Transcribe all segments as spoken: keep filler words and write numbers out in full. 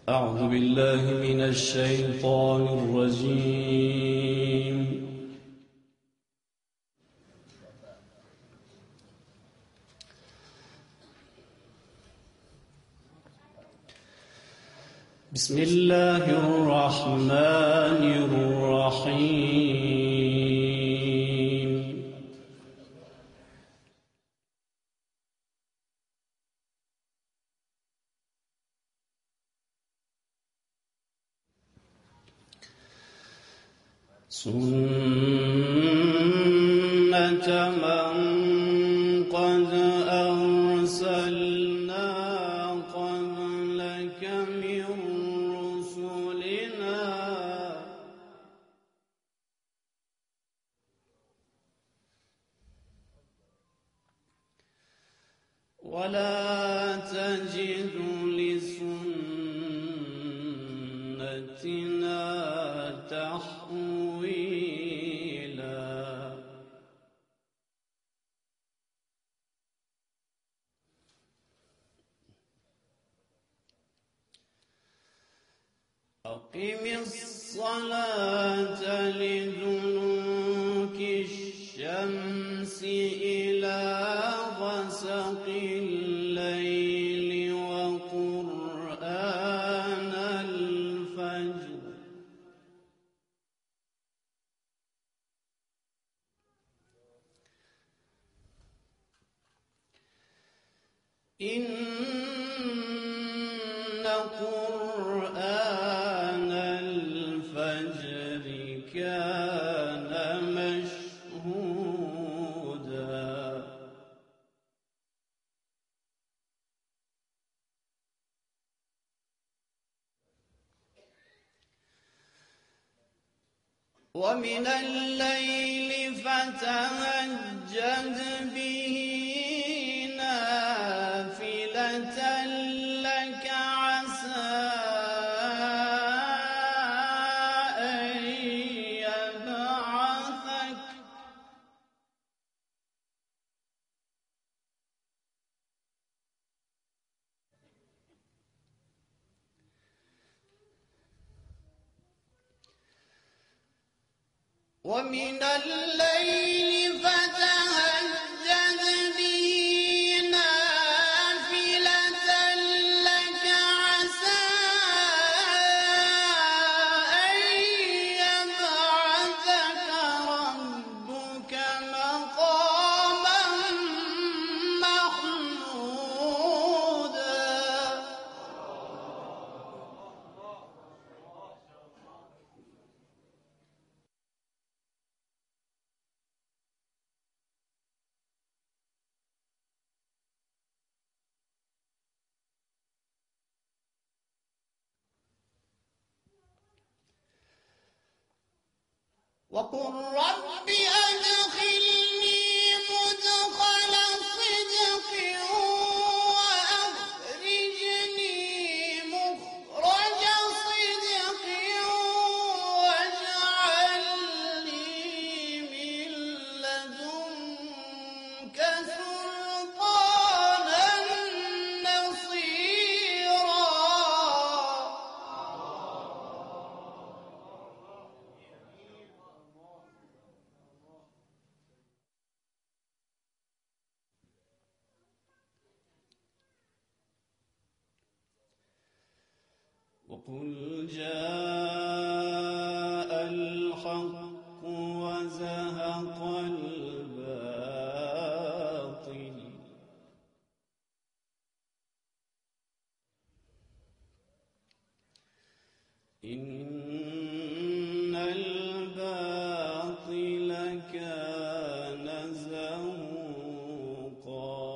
أعوذ بالله من الشيطان الرجيم. بسم الله الرحمن الرحيم. سنة من قد أرسلنا قبلك من رسلنا ولا تجد لسنتنا تحويلا. أقم الصلاة لدلوك الشمس إلى غسق الليل وقرآن الفجر إن قرآن الفجر كان مشهودا. ومن الليل فتهجد به نافلة لك عسى أن يبعثك ومن الليل فتهجد به نافلة لك عسى أن يبعثك ربك مقاما محمودا. وقل رب أدخلني مدخل صدق وأخرجني مخرج صدق واجعل لي من لدنك سلطانا نصيرا. وقل جاء الحق وزهق الباطل إن الباطل كان زهوقا.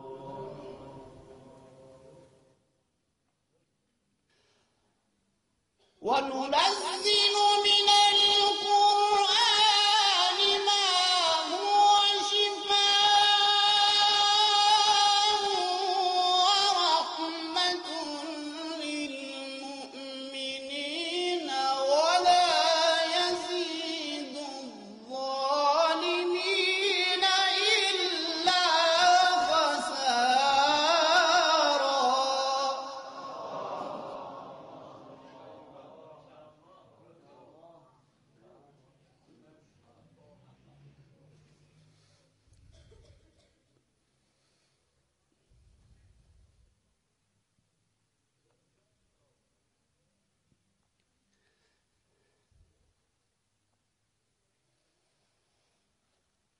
وننزل من القرآن ما هو شفاء ورحمة للمؤمنين ولا يزيد الظالمين إلا خسارا.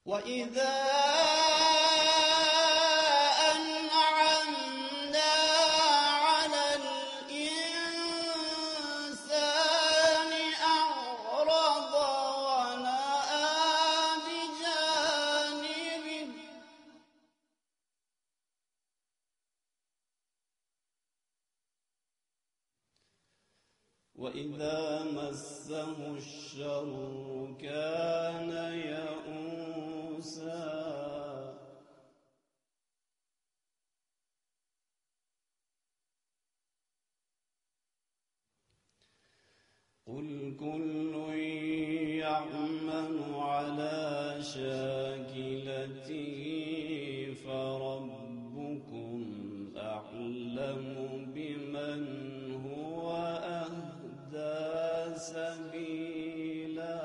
وإذا أنعمنا على الإنسان أعرض ونأى بجانبه وإذا مسه الشر كان يئوسا قل كل يعمل على شاكلته فربكم أعلم بمن هو أهدى سبيلا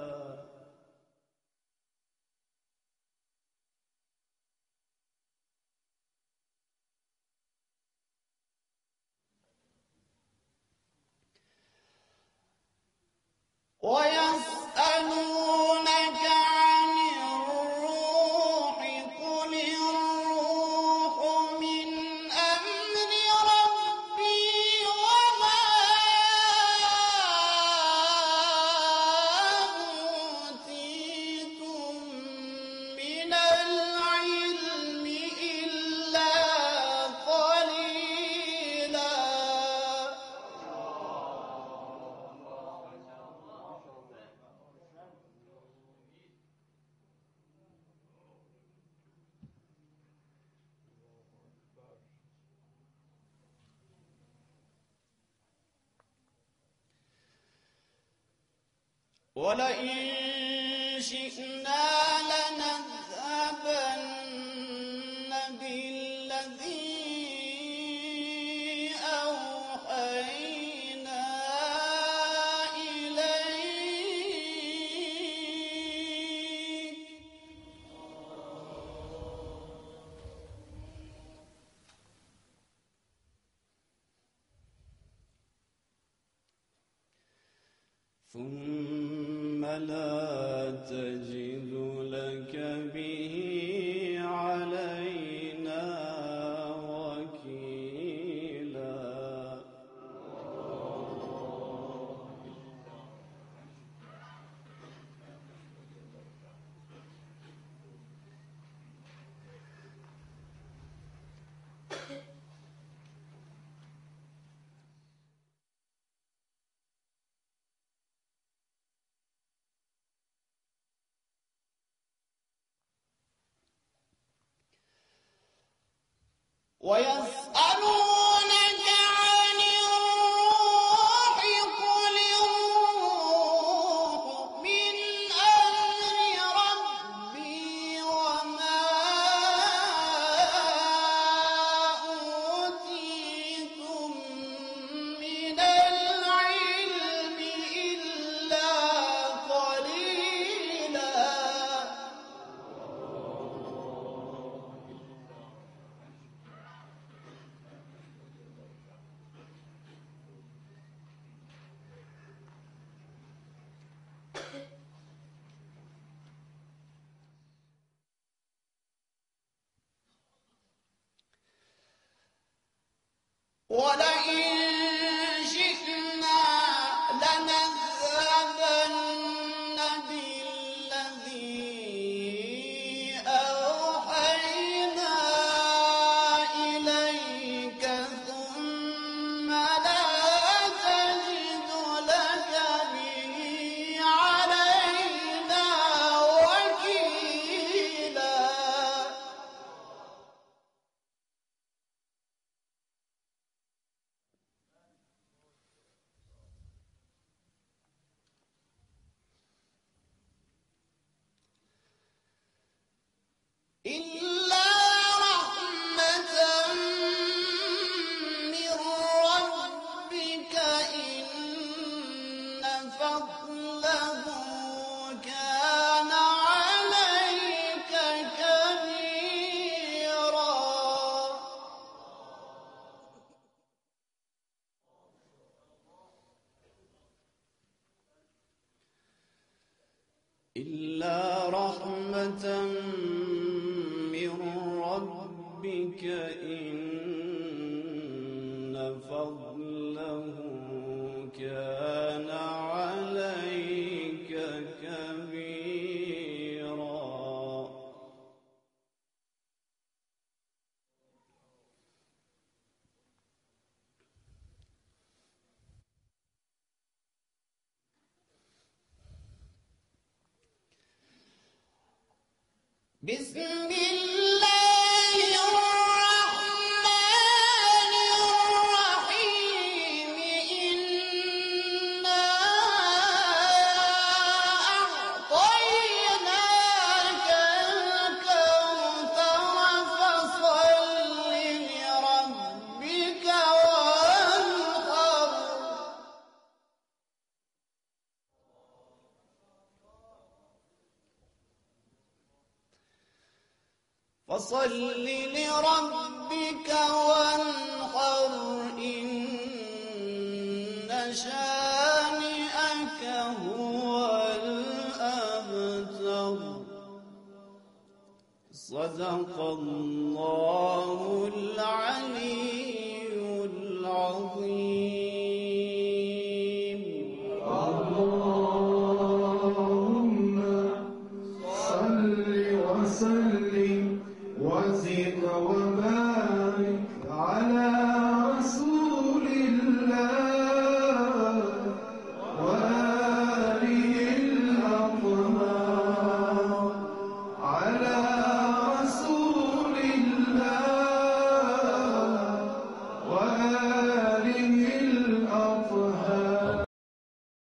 ويسألونك عن الروح قل الروح من أمر ربي وما أوتيتم من العلم إلا قليلا ولئن شئنا لنذهبن بالذي أوحينا إليك ثم لا تجد لك به علينا وكيلا ويسألونك عن الروح قل الروح من أمر ربي وما أوتيتم من العلم إلا قليلا ولئن شئنا لنذهبن بالذي أوحينا إليك ثم لا تجد لك به علينا وكيلا إلا رحمة من ربك إن فضله كان عليك كبيرا إلا رحمة إن فضله كان عليك كبيرا. بسم الله الرحمن الرحيم. إنا أعطيناك الكوثر فصل لربك وانحر. فصل لربك وانحر. إن شانئك هو الأبتر. صدق الله